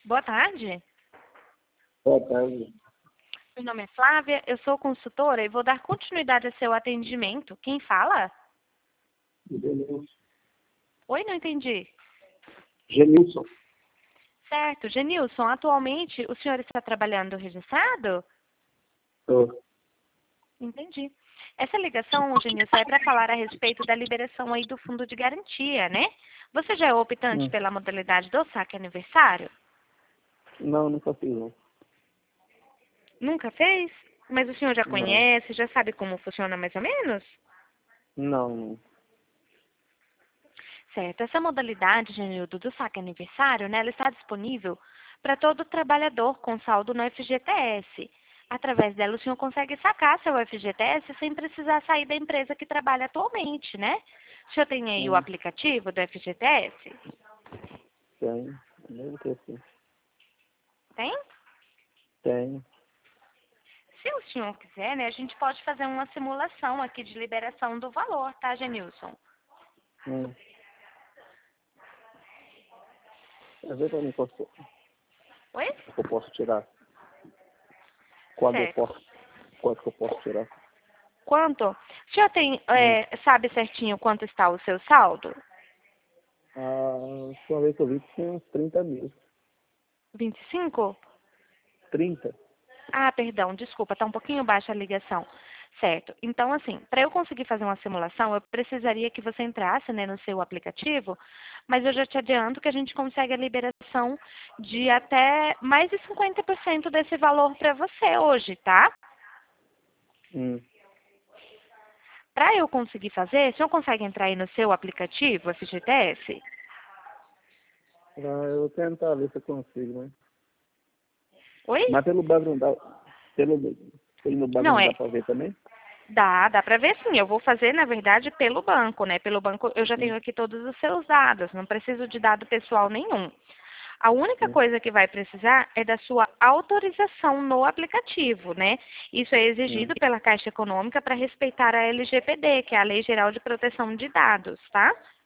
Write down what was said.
Boa tarde. Boa tarde. Meu nome é Flávia, eu sou consultora e vou dar continuidade ao seu atendimento. Quem fala? Genilson. Oi, não entendi. Genilson. Certo. Genilson, atualmente o senhor está trabalhando registrado? Tô. Entendi. Essa ligação, Genilson, é para falar a respeito da liberação aí do fundo de garantia, né? Você já é optante Hum. pela modalidade do saque aniversário? Não, nunca fiz, não. Nunca fez? Mas o senhor já Não. conhece, já sabe como funciona mais ou menos? Não. Certo. Essa modalidade, Genildo, do saque aniversário, né, ela está disponível para todo trabalhador com saldo no FGTS. Através dela, o senhor consegue sacar seu FGTS sem precisar sair da empresa que trabalha atualmente, né? O senhor tem aí o Hum. aplicativo do FGTS? Tem. Deve ter sim. Tem? Tem. Se o senhor quiser, né, a gente pode fazer uma simulação aqui de liberação do valor, tá, Genilson? Hum. Vê pra mim Oi? que eu posso tirar. Quando eu Certo. posso. Quanto que eu posso tirar. Quanto? O senhor tem, Hum. sabe certinho quanto está o seu saldo? A última vez que eu vi tinha uns 30 mil. 25? 30? Ah, perdão, desculpa, está um pouquinho baixa a ligação. Certo. Então, assim, para eu conseguir fazer uma simulação, eu precisaria que você entrasse, né, no seu aplicativo, mas eu já te adianto que a gente consegue a liberação de até mais de 50% desse valor para você hoje, tá? Hum. Para eu conseguir fazer, o senhor consegue entrar aí no seu aplicativo, FGTS? Eu vou tentar ver se eu consigo, né? Oi? Mas pelo banco não dá. Pelo meu banco Não, não é. dá pra ver também? Dá para ver sim. Eu vou fazer, na verdade, pelo banco, né? Pelo banco eu já Hum. tenho aqui todos os seus dados, não preciso de dado pessoal nenhum. A única Hum. coisa que vai precisar é da sua autorização no aplicativo, né? Isso é Hum. exigido pela Caixa Econômica para respeitar a LGPD, que é a Lei Geral de Proteção de Dados, tá?